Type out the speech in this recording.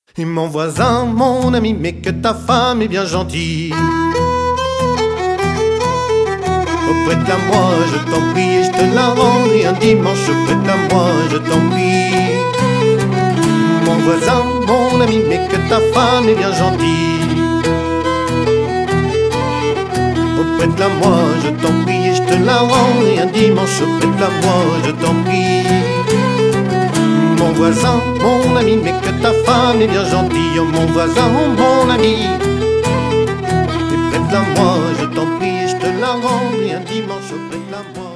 Et mon voisin, mon ami, mais que ta femme est bien gentille. Prête-la moi, je t'en prie, et je te la rendrai un dimanche. Prête-la moi, je t'en prie. Mon voisin, mon ami, mais que ta femme est bien gentille. Prête-la moi, je t'en prie, et je te la rendrai un dimanche. Prête-la moi, je t'en prie. Mon voisin, mon ami, mais que ta femme est bien gentille. Oh mon voisin, mon ami, et prête-la moi, je t'en prie, et je te la rendrai un dimanche. Prête-la moi.